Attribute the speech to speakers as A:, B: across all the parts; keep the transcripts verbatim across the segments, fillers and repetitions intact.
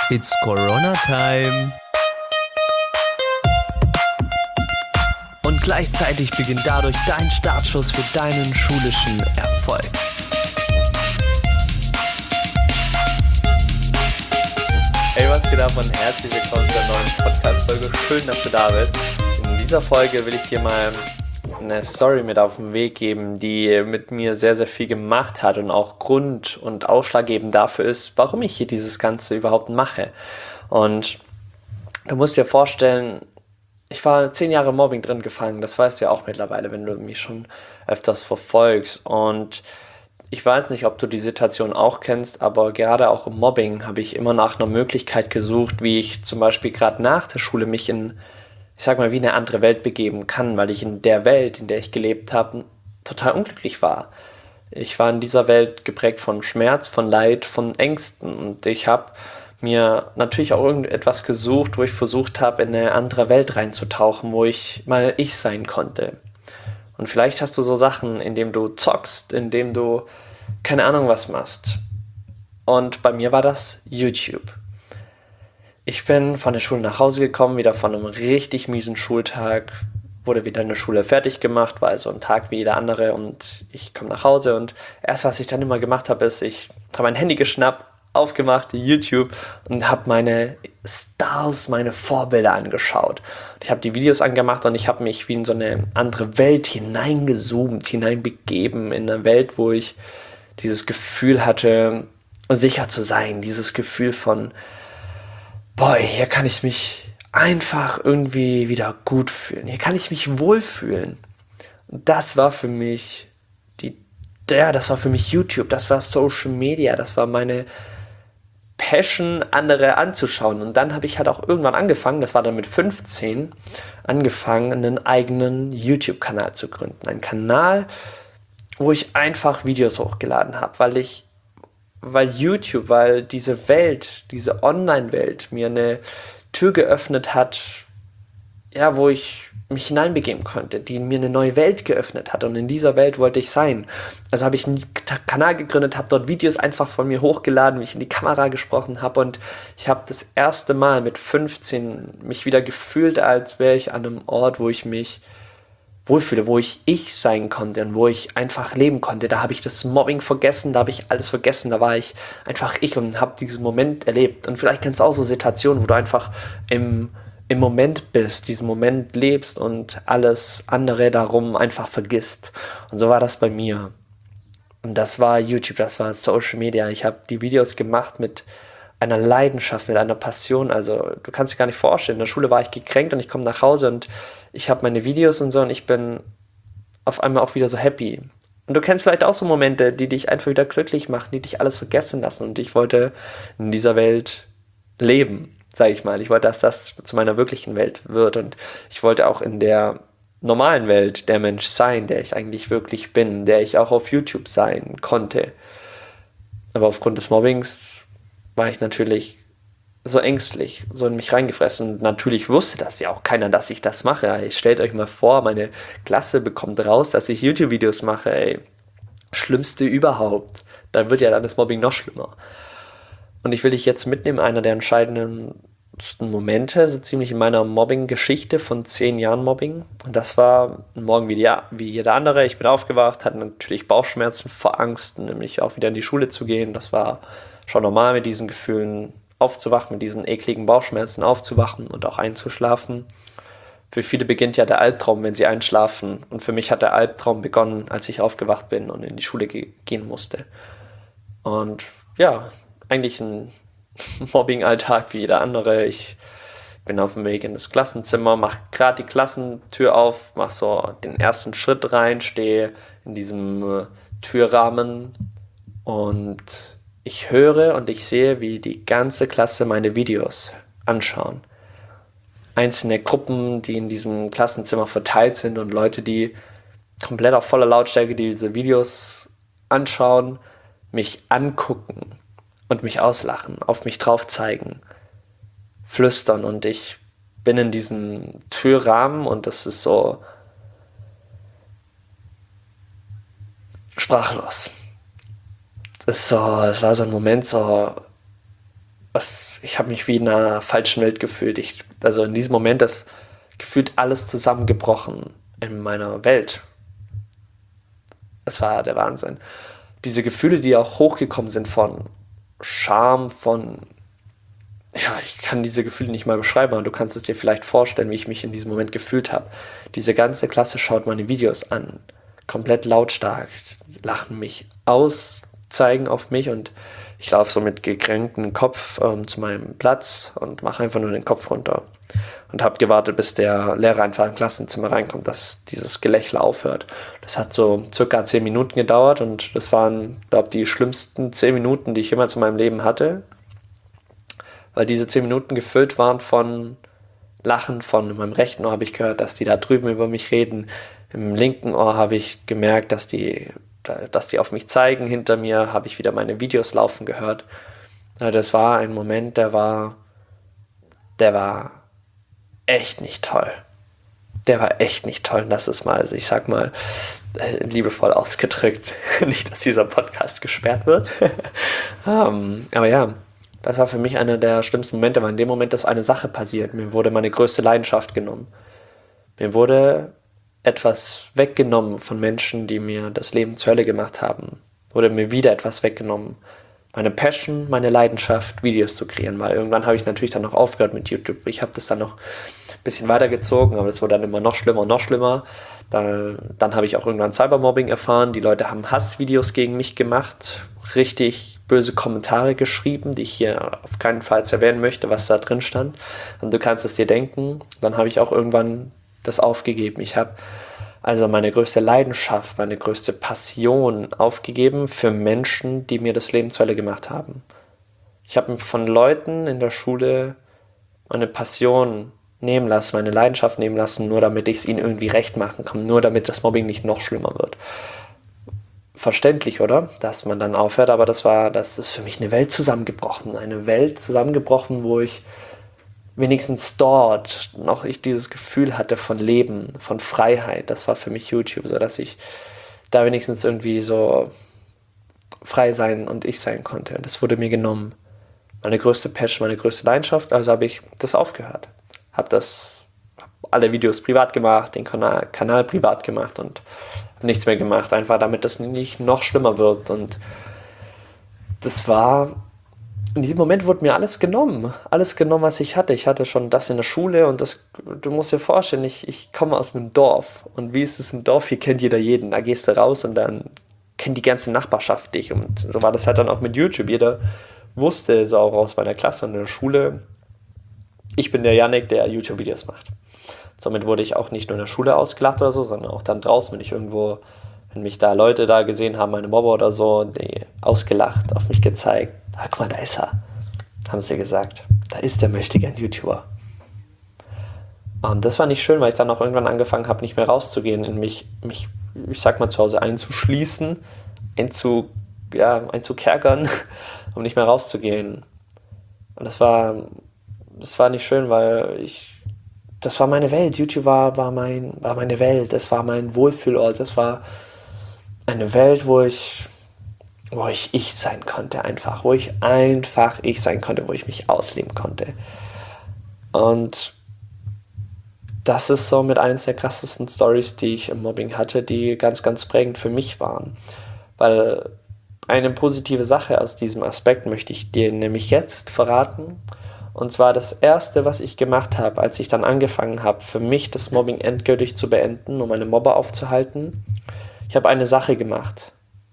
A: It's Corona Time. Und gleichzeitig beginnt dadurch dein Startschuss für deinen schulischen Erfolg.
B: Hey, was geht ab und herzlich willkommen zur neuen Podcast-Folge. Schön, dass du da bist. In dieser Folge will ich dir mal eine Story mit auf den Weg geben, die mit mir sehr, sehr viel gemacht hat und auch Grund und ausschlaggebend dafür ist, warum ich hier dieses Ganze überhaupt mache. Und du musst dir vorstellen, ich war zehn Jahre im Mobbing drin gefangen, das weißt du ja auch mittlerweile, wenn du mich schon öfters verfolgst. Und ich weiß nicht, ob du die Situation auch kennst, aber gerade auch im Mobbing habe ich immer nach einer Möglichkeit gesucht, wie ich zum Beispiel gerade nach der Schule mich in, ich sag mal, wie eine andere Welt begeben kann, weil ich in der Welt, in der ich gelebt habe, total unglücklich war. Ich war in dieser Welt geprägt von Schmerz, von Leid, von Ängsten und ich habe mir natürlich auch irgendetwas gesucht, wo ich versucht habe, in eine andere Welt reinzutauchen, wo ich mal ich sein konnte. Und vielleicht hast du so Sachen, in denen du zockst, in denen du keine Ahnung was machst. Und bei mir war das YouTube. Ich bin von der Schule nach Hause gekommen, wieder von einem richtig miesen Schultag, wurde wieder in der Schule fertig gemacht, war also ein Tag wie jeder andere und ich komme nach Hause und erst was ich dann immer gemacht habe, ist, ich habe mein Handy geschnappt, aufgemacht, YouTube und habe meine Stars, meine Vorbilder angeschaut. Ich habe die Videos angemacht und ich habe mich wie in so eine andere Welt hineingezoomt, hineinbegeben, in eine Welt, wo ich dieses Gefühl hatte, sicher zu sein, dieses Gefühl von, boah, hier kann ich mich einfach irgendwie wieder gut fühlen, hier kann ich mich wohlfühlen. Und das war für mich die, ja, das war für mich YouTube, das war Social Media, das war meine Passion, andere anzuschauen. Und dann habe ich halt auch irgendwann angefangen, das war dann mit fünfzehn, angefangen, einen eigenen YouTube-Kanal zu gründen. Ein Kanal, wo ich einfach Videos hochgeladen habe, weil ich, weil YouTube, weil diese Welt, diese Online-Welt mir eine Tür geöffnet hat, ja, wo ich mich hineinbegeben konnte, die mir eine neue Welt geöffnet hat und in dieser Welt wollte ich sein. Also habe ich einen Kanal gegründet, habe dort Videos einfach von mir hochgeladen, wie ich in die Kamera gesprochen habe und ich habe das erste Mal mit fünfzehn mich wieder gefühlt, als wäre ich an einem Ort, wo ich mich wohlfühle, wo ich ich sein konnte und wo ich einfach leben konnte. Da habe ich das Mobbing vergessen, da habe ich alles vergessen, da war ich einfach ich und habe diesen Moment erlebt. Und vielleicht kennst du auch so Situationen, wo du einfach im im Moment bist, diesen Moment lebst und alles andere darum einfach vergisst. Und so war das bei mir. Und das war YouTube, das war Social Media. Ich habe die Videos gemacht mit einer Leidenschaft, mit einer Passion. Also du kannst dir gar nicht vorstellen, in der Schule war ich gekränkt und ich komme nach Hause und ich habe meine Videos und so und ich bin auf einmal auch wieder so happy. Und du kennst vielleicht auch so Momente, die dich einfach wieder glücklich machen, die dich alles vergessen lassen. Und ich wollte in dieser Welt leben, sage ich mal. Ich wollte, dass das zu meiner wirklichen Welt wird und ich wollte auch in der normalen Welt der Mensch sein, der ich eigentlich wirklich bin, der ich auch auf YouTube sein konnte. Aber aufgrund des Mobbings war ich natürlich so ängstlich, so in mich reingefressen. Und natürlich wusste das ja auch keiner, dass ich das mache. Ey, stellt euch mal vor, meine Klasse bekommt raus, dass ich YouTube-Videos mache. Ey, Schlimmste überhaupt. Dann wird ja dann das Mobbing noch schlimmer. Und ich will dich jetzt mitnehmen, einer der entscheidenden Momente, so ziemlich in meiner Mobbing-Geschichte von zehn Jahren Mobbing. Und das war ein Morgen wie, die, wie jeder andere. Ich bin aufgewacht, hatte natürlich Bauchschmerzen vor Angst, nämlich auch wieder in die Schule zu gehen. Das war schon normal, mit diesen Gefühlen aufzuwachen, mit diesen ekligen Bauchschmerzen aufzuwachen und auch einzuschlafen. Für viele beginnt ja der Albtraum, wenn sie einschlafen. Und für mich hat der Albtraum begonnen, als ich aufgewacht bin und in die Schule ge- gehen musste. Und ja, eigentlich ein Mobbing-Alltag wie jeder andere. Ich bin auf dem Weg in das Klassenzimmer, mache gerade die Klassentür auf, mache so den ersten Schritt rein, stehe in diesem äh, Türrahmen und ich höre und ich sehe, wie die ganze Klasse meine Videos anschauen. Einzelne Gruppen, die in diesem Klassenzimmer verteilt sind und Leute, die komplett auf voller Lautstärke diese Videos anschauen, mich angucken und mich auslachen, auf mich drauf zeigen, flüstern und ich bin in diesem Türrahmen und das ist so sprachlos. Das ist so, es war so ein Moment so, was, ich habe mich wie in einer falschen Welt gefühlt. Ich, also in diesem Moment ist gefühlt alles zusammengebrochen in meiner Welt. Es war der Wahnsinn. Diese Gefühle, die auch hochgekommen sind von Scham, von, ja, ich kann diese Gefühle nicht mal beschreiben, aber du kannst es dir vielleicht vorstellen, wie ich mich in diesem Moment gefühlt habe. Diese ganze Klasse schaut meine Videos an, komplett lautstark, lachen mich aus, zeigen auf mich und ich laufe so mit gekränktem Kopf ähm, zu meinem Platz und mache einfach nur den Kopf runter und habe gewartet, bis der Lehrer einfach im Klassenzimmer reinkommt, dass dieses Gelächter aufhört. Das hat so circa zehn Minuten gedauert und das waren, glaube ich, die schlimmsten zehn Minuten, die ich jemals in meinem Leben hatte, weil diese zehn Minuten gefüllt waren von Lachen. Von in meinem rechten Ohr habe ich gehört, dass die da drüben über mich reden. Im linken Ohr habe ich gemerkt, dass die, dass die auf mich zeigen. Hinter mir habe ich wieder meine Videos laufen gehört. Das war ein Moment, der war, der war echt nicht toll. Der war echt nicht toll. Und das ist mal, also ich sag mal, liebevoll ausgedrückt, nicht, dass dieser Podcast gesperrt wird. um, aber ja, das war für mich einer der schlimmsten Momente, weil in dem Moment ist eine Sache passiert. Mir wurde meine größte Leidenschaft genommen. Mir wurde etwas weggenommen von Menschen, die mir das Leben zur Hölle gemacht haben. Wurde mir wieder etwas weggenommen. Meine Passion, meine Leidenschaft, Videos zu kreieren, weil irgendwann habe ich natürlich dann noch aufgehört mit YouTube. Ich habe das dann noch ein bisschen weitergezogen, aber es wurde dann immer noch schlimmer und noch schlimmer. Dann, dann habe ich auch irgendwann Cybermobbing erfahren. Die Leute haben Hassvideos gegen mich gemacht, richtig böse Kommentare geschrieben, die ich hier auf keinen Fall erwähnen möchte, was da drin stand. Und du kannst es dir denken. Dann habe ich auch irgendwann das aufgegeben. Ich habe also meine größte Leidenschaft, meine größte Passion aufgegeben für Menschen, die mir das Leben zur Hölle gemacht haben. Ich habe von Leuten in der Schule meine Passion nehmen lassen, meine Leidenschaft nehmen lassen, nur damit ich es ihnen irgendwie recht machen kann, nur damit das Mobbing nicht noch schlimmer wird. Verständlich, oder? Dass man dann aufhört, aber das war, das ist für mich eine Welt zusammengebrochen. Eine Welt zusammengebrochen, wo ich wenigstens dort noch ich dieses Gefühl hatte von Leben, von Freiheit. Das war für mich YouTube, so dass ich da wenigstens irgendwie so frei sein und ich sein konnte. Und das wurde mir genommen. Meine größte Passion, meine größte Leidenschaft, also habe ich das aufgehört. Habe das, hab alle Videos privat gemacht, den Kanal, Kanal privat gemacht und nichts mehr gemacht, einfach damit das nicht noch schlimmer wird. Und das war, in diesem Moment wurde mir alles genommen, alles genommen, was ich hatte. Ich hatte schon das in der Schule und das, du musst dir vorstellen, ich, ich komme aus einem Dorf und wie ist es im Dorf, hier kennt jeder jeden, da gehst du raus und dann kennt die ganze Nachbarschaft dich und so war das halt dann auch mit YouTube, jeder wusste so auch aus meiner Klasse und in der Schule, ich bin der Yannick, der YouTube-Videos macht. Somit wurde ich auch nicht nur in der Schule ausgelacht oder so, sondern auch dann draußen, wenn ich irgendwo, wenn mich da Leute da gesehen haben, meine Mobber oder so, die ausgelacht, auf mich gezeigt. Ah, guck mal, da ist er, haben sie gesagt. Da ist der möchtegern YouTuber. Und das war nicht schön, weil ich dann auch irgendwann angefangen habe, nicht mehr rauszugehen, in mich, mich ich sag mal, zu Hause einzuschließen, einzu, ja, einzukerkern, um nicht mehr rauszugehen. Und das war, das war nicht schön, weil ich das war meine Welt. YouTube war, war, mein, war meine Welt. Das war mein Wohlfühlort. Das war eine Welt, wo ich, wo ich ich sein konnte einfach. Wo ich einfach ich sein konnte, wo ich mich ausleben konnte. Und das ist so mit eines der krassesten Stories, die ich im Mobbing hatte, die ganz, ganz prägend für mich waren. Weil eine positive Sache aus diesem Aspekt möchte ich dir nämlich jetzt verraten. Und zwar das Erste, was ich gemacht habe, als ich dann angefangen habe, für mich das Mobbing endgültig zu beenden, um meine Mobber aufzuhalten. Ich habe eine Sache gemacht.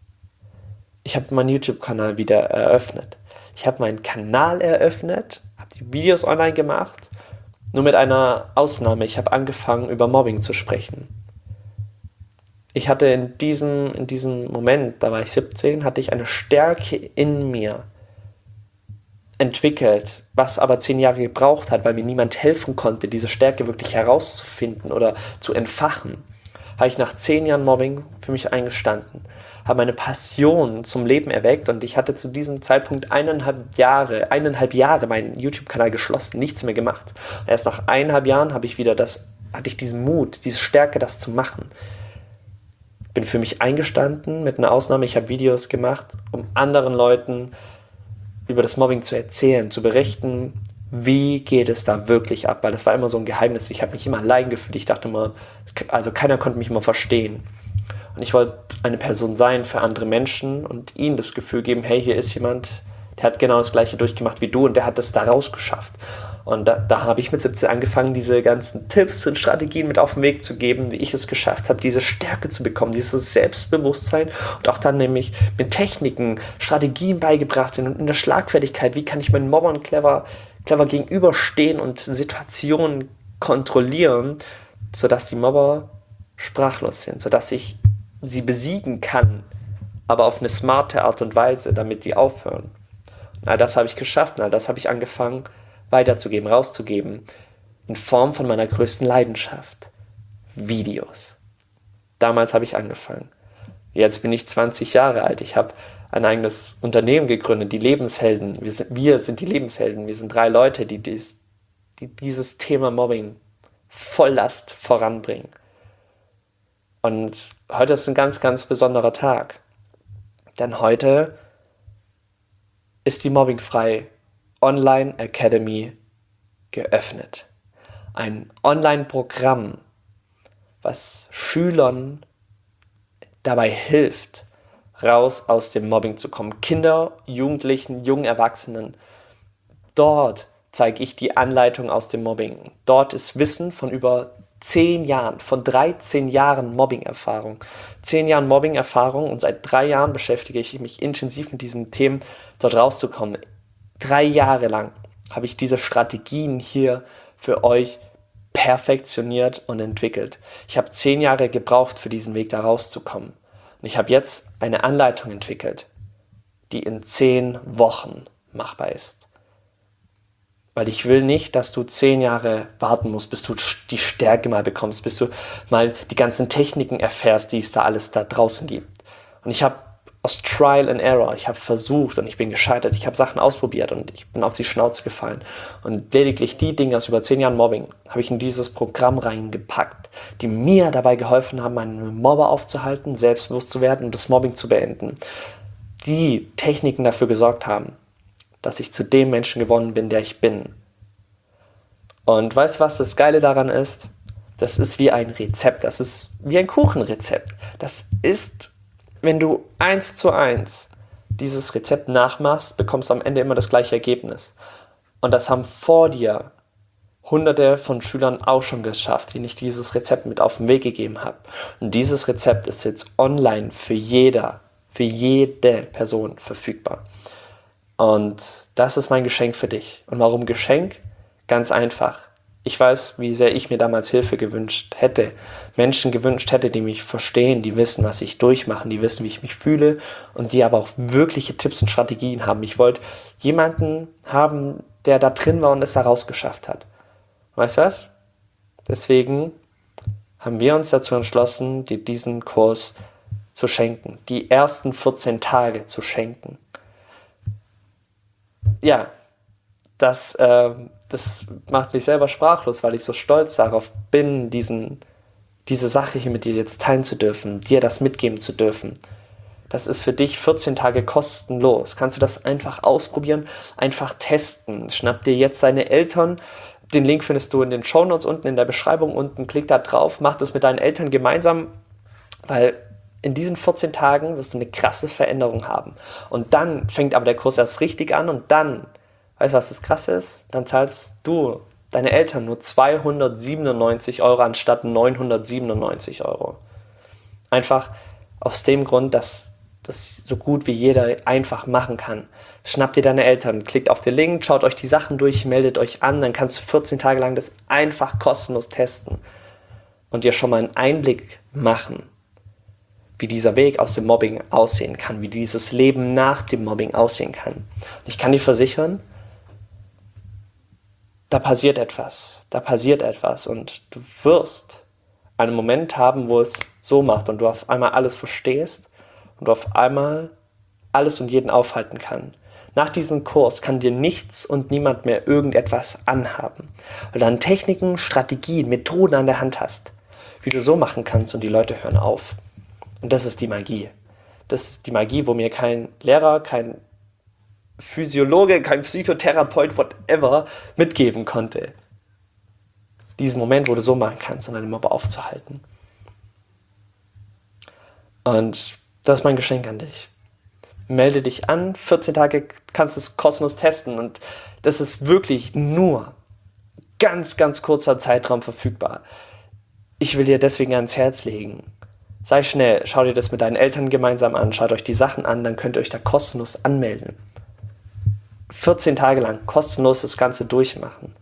B: Ich habe meinen YouTube-Kanal wieder eröffnet. Ich habe meinen Kanal eröffnet, habe die Videos online gemacht, nur mit einer Ausnahme. Ich habe angefangen, über Mobbing zu sprechen. Ich hatte in diesem, in diesem Moment, da war ich siebzehn, hatte ich eine Stärke in mir entwickelt, was aber zehn Jahre gebraucht hat, weil mir niemand helfen konnte, diese Stärke wirklich herauszufinden oder zu entfachen. Habe ich nach zehn Jahren Mobbing für mich eingestanden, habe meine Passion zum Leben erweckt und ich hatte zu diesem Zeitpunkt eineinhalb Jahre, eineinhalb Jahre meinen YouTube-Kanal geschlossen, nichts mehr gemacht. Und erst nach eineinhalb Jahren habe ich wieder das, hatte ich diesen Mut, diese Stärke, das zu machen. Bin für mich eingestanden, mit einer Ausnahme, ich habe Videos gemacht, um anderen Leuten über das Mobbing zu erzählen, zu berichten, wie geht es da wirklich ab, weil das war immer so ein Geheimnis. Ich habe mich immer allein gefühlt. Ich dachte immer, also keiner konnte mich immer verstehen. Und ich wollte eine Person sein für andere Menschen und ihnen das Gefühl geben, hey, hier ist jemand, der hat genau das Gleiche durchgemacht wie du und der hat das da rausgeschafft. Und da, da habe ich mit siebzehn angefangen, diese ganzen Tipps und Strategien mit auf den Weg zu geben, wie ich es geschafft habe, diese Stärke zu bekommen, dieses Selbstbewusstsein und auch dann nämlich mit Techniken, Strategien beigebracht in, in der Schlagfertigkeit, wie kann ich meinen Mobbern clever, clever gegenüberstehen und Situationen kontrollieren, sodass die Mobber sprachlos sind, sodass ich sie besiegen kann, aber auf eine smarte Art und Weise, damit die aufhören. Und all das habe ich geschafft und all das habe ich angefangen weiterzugeben, rauszugeben, in Form von meiner größten Leidenschaft, Videos. Damals habe ich angefangen. Jetzt bin ich zwanzig Jahre alt. Ich habe ein eigenes Unternehmen gegründet, die Lebenshelden. Wir sind, wir sind die Lebenshelden. Wir sind drei Leute, die, dies, die dieses Thema Mobbing voll Last voranbringen. Und heute ist ein ganz, ganz besonderer Tag. Denn heute ist die Mobbingfrei Online Academy geöffnet. Ein Online-Programm, was Schülern dabei hilft, raus aus dem Mobbing zu kommen. Kinder, Jugendlichen, jungen Erwachsenen. Dort zeige ich die Anleitung aus dem Mobbing. Dort ist Wissen von über zehn Jahren, von dreizehn Jahren Mobbing-Erfahrung. Zehn Jahren Mobbing-Erfahrung und seit drei Jahren beschäftige ich mich intensiv mit diesen Themen, dort rauszukommen. Drei Jahre lang habe ich diese Strategien hier für euch perfektioniert und entwickelt. Ich habe zehn Jahre gebraucht, für diesen Weg da rauszukommen. Und ich habe jetzt eine Anleitung entwickelt, die in zehn Wochen machbar ist. Weil ich will nicht, dass du zehn Jahre warten musst, bis du die Stärke mal bekommst, bis du mal die ganzen Techniken erfährst, die es da alles da draußen gibt. Und ich habe aus Trial and Error, ich habe versucht und ich bin gescheitert, ich habe Sachen ausprobiert und ich bin auf die Schnauze gefallen. Und lediglich die Dinge aus über zehn Jahren Mobbing habe ich in dieses Programm reingepackt, die mir dabei geholfen haben, meinen Mobber aufzuhalten, selbstbewusst zu werden und das Mobbing zu beenden. Die Techniken dafür gesorgt haben, dass ich zu dem Menschen geworden bin, der ich bin. Und weißt du, was das Geile daran ist? Das ist wie ein Rezept, das ist wie ein Kuchenrezept. Das ist, wenn du eins zu eins dieses Rezept nachmachst, bekommst du am Ende immer das gleiche Ergebnis. Und das haben vor dir hunderte von Schülern auch schon geschafft, denen ich dieses Rezept mit auf den Weg gegeben habe. Und dieses Rezept ist jetzt online für jeder, für jede Person verfügbar. Und das ist mein Geschenk für dich. Und warum Geschenk? Ganz einfach. Ich weiß, wie sehr ich mir damals Hilfe gewünscht hätte, Menschen gewünscht hätte, die mich verstehen, die wissen, was ich durchmache, die wissen, wie ich mich fühle und die aber auch wirkliche Tipps und Strategien haben. Ich wollte jemanden haben, der da drin war und es da rausgeschafft hat. Weißt du was? Deswegen haben wir uns dazu entschlossen, dir diesen Kurs zu schenken, die ersten vierzehn Tage zu schenken. Ja, das, äh, das macht mich selber sprachlos, weil ich so stolz darauf bin, diesen, diese Sache hier mit dir jetzt teilen zu dürfen, dir das mitgeben zu dürfen. Das ist für dich vierzehn Tage kostenlos. Kannst du das einfach ausprobieren, einfach testen. Schnapp dir jetzt deine Eltern. Den Link findest du in den Shownotes unten in der Beschreibung unten. Klick da drauf, mach das mit deinen Eltern gemeinsam, weil in diesen vierzehn Tagen wirst du eine krasse Veränderung haben. Und dann fängt aber der Kurs erst richtig an und dann, weißt du, was das Krasse ist? Dann zahlst du, deine Eltern, nur zweihundertsiebenundneunzig Euro anstatt neunhundertsiebenundneunzig Euro. Einfach aus dem Grund, dass das so gut wie jeder einfach machen kann. Schnappt dir deine Eltern, klickt auf den Link, schaut euch die Sachen durch, meldet euch an, dann kannst du vierzehn Tage lang das einfach kostenlos testen und dir schon mal einen Einblick machen, wie dieser Weg aus dem Mobbing aussehen kann, wie dieses Leben nach dem Mobbing aussehen kann. Und ich kann dir versichern, da passiert etwas, da passiert etwas und du wirst einen Moment haben, wo es so macht und du auf einmal alles verstehst und du auf einmal alles und jeden aufhalten kann. Nach diesem Kurs kann dir nichts und niemand mehr irgendetwas anhaben, weil du dann Techniken, Strategien, Methoden an der Hand hast, wie du so machen kannst und die Leute hören auf. Und das ist die Magie. Das ist die Magie, wo mir kein Lehrer, kein Physiologe, kein Psychotherapeut, whatever, mitgeben konnte. Diesen Moment, wo du so machen kannst, um deine Mobber aufzuhalten. Und das ist mein Geschenk an dich. Melde dich an, vierzehn Tage kannst du es kostenlos testen und das ist wirklich nur ganz, ganz kurzer Zeitraum verfügbar. Ich will dir deswegen ans Herz legen. Sei schnell, schau dir das mit deinen Eltern gemeinsam an, schaut euch die Sachen an, dann könnt ihr euch da kostenlos anmelden. vierzehn Tage lang kostenlos das Ganze durchmachen.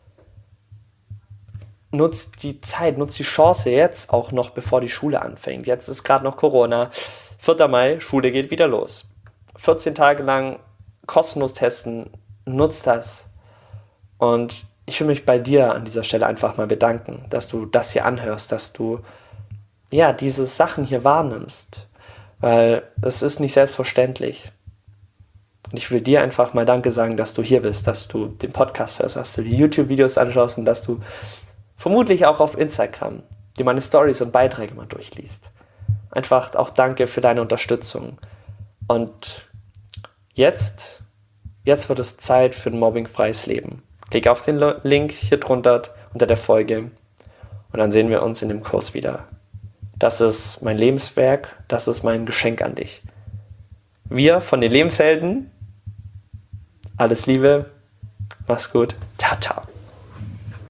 B: Nutzt die Zeit, nutzt die Chance jetzt auch noch, bevor die Schule anfängt. Jetzt ist gerade noch Corona. vierter Mai, Schule geht wieder los. vierzehn Tage lang kostenlos testen, nutzt das. Und ich will mich bei dir an dieser Stelle einfach mal bedanken, dass du das hier anhörst, dass du ja diese Sachen hier wahrnimmst. Weil es ist nicht selbstverständlich. Und ich will dir einfach mal Danke sagen, dass du hier bist, dass du den Podcast hörst, dass du die YouTube-Videos anschaust und dass du vermutlich auch auf Instagram dir meine Stories und Beiträge mal durchliest. Einfach auch danke für deine Unterstützung. Und jetzt, jetzt wird es Zeit für ein mobbingfreies Leben. Klick auf den Link hier drunter unter der Folge und dann sehen wir uns in dem Kurs wieder. Das ist mein Lebenswerk, das ist mein Geschenk an dich. Wir von den Lebenshelden, alles Liebe, mach's gut, ciao, ciao.